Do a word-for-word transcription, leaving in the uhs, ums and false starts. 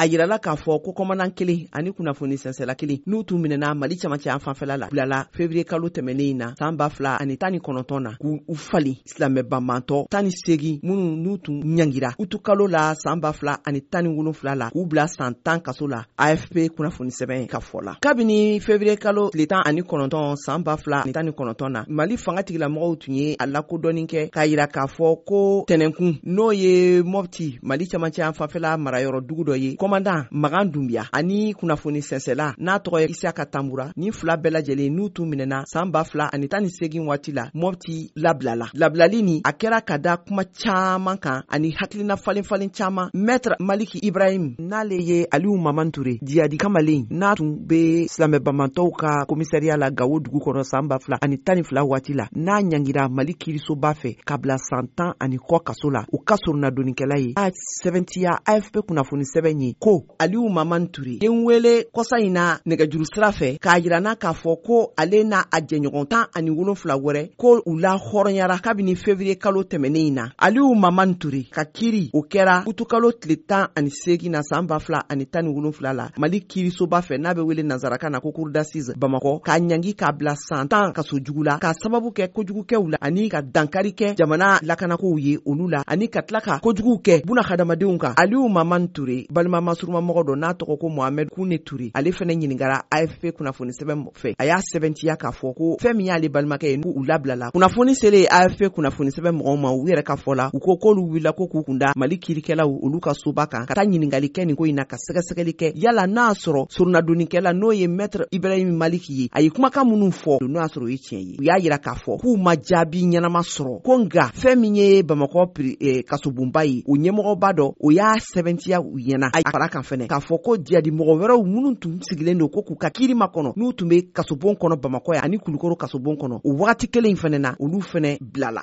a yirala k'a fɔ ko komanan kelen ani kunnafoni sɛnsɛla kelen n'u tun minɛna Mali camancɛ an fanfɛla la bilala février kalo tɛmɛnen in na san ba fila ani tan ni kɔnɔntɔn na k'u u fali silamɛ banbantɔ tan ni segin minnu n'u tun ɲangira utu kalo la san ba fila ani tan ni wolonfila la k'u bila san tan kaso la A F P kunnafoni sɛbɛn ka fɔ la kabini février kalo tile tan ani kɔnɔntɔn san ba fila ani tan ni kɔnɔntɔn na Mali fanga tigilamɔgɔw tun ye a lakodɔnni kɛ k'a yira k'a fɔ ko tɛnɛnkun n'o ye Mopti Mali camancɛ an fanfɛla marayɔrɔ dugu dɔ ye commandant Magan Dunbiya ani kunnafoni sɛnsɛla n'a tɔgɔ ye Isaka Tambura ni fila bɛɛ lajɛlen n'u tun minɛna san ba fila ani tan ni segin waati la Mopti labilala labilali ni a kɛra ka da kuma caaman kan ani hakilina falen falen caaman Maître Maliki Ibrahim n'ale ye Aliyu Maman Ture Diyadi Kamalen n'a tun be silamɛ banbantɔw ka komisariya la Gawo dugu kɔnɔ san ba fila ani tan ni fila waati la n'a ɲangira Mali kiirisoba fɛ ka bila san tan ani kɔ kaso la u ka suruna donikɛla ye a sɛbɛntiya A F P kunnafoni sɛbɛn ye ko Aliyu Maman Ture ye n wele kɔsa in na nɛgɛjuru sira fɛ k'a yirana k'a fɔ ko ale n'a a jɛɲɔgɔn tan ani wolonfila wɛrɛ ko u la hɔrɔnyara kabini février kalo tɛmɛnen in na Aliyu Maman Ture ka kiiri o kɛra utukalo tile tan ani segin na san ba fila ani tan ni wolonfila la Mali kiirisoba fɛ n'a bɛ wele nanzarakan na ko cour d'assises Bamakɔ k'a ɲangi k'a bila san tan kaso jugu la k'a sababu kɛ kojugukɛw la ani ka dankari kɛ jamana lakanakow ye olu la ani ka tila ka kojugu kɛ buna hadamadenw kan Aliyu Maman Ture balima masurumamɔgɔ dɔ n'a tɔgɔ ko Mohamed Kune Ture ale fɛnɛ ɲiningara A F P kunnafoni sɛbɛn fɛ a y'a sɛbɛntiya k'a fɔ ko fɛn min y'ale balimakɛ ye k'u labilala kunnafoni selen A F P kunnafoni sɛbɛn mɔgɔw ma u yɛrɛ ka fɔ la u ko k'olu wulila ko k'u kunda Mali kiirikɛlaw olu ka soba kan ka taa ɲiningali kɛ nin ko in na ka sɛgɛsɛgɛli kɛ yala n'a sɔrɔ surunadonikɛla n'o ye Maître Ibrahim Maliki ye a ye kumakan minnu fɔ n'o y'a sɔrɔ o ye tiɲɛ ye u y'a yira k'a fɔ k'u ma jaabi ɲɛnama sɔrɔ ko nka fɛn min ye Bamakɔ eh, kasobonba ye o ɲɛmɔgɔba dɔ o y'a sɛbɛntiya u ɲɛna a fara kan fɛnɛ k'a fɔ ko Diyadi mɔgɔ wɛrɛw minnu tun sigilen don ko k'u ka kiiri makɔnɔ n'u tun be kasobon kɔnɔ Bamakɔ yan ani Kulukoro kasobon kɔnɔ o wagati kelen in fɛnɛ na olu fɛnɛ bilala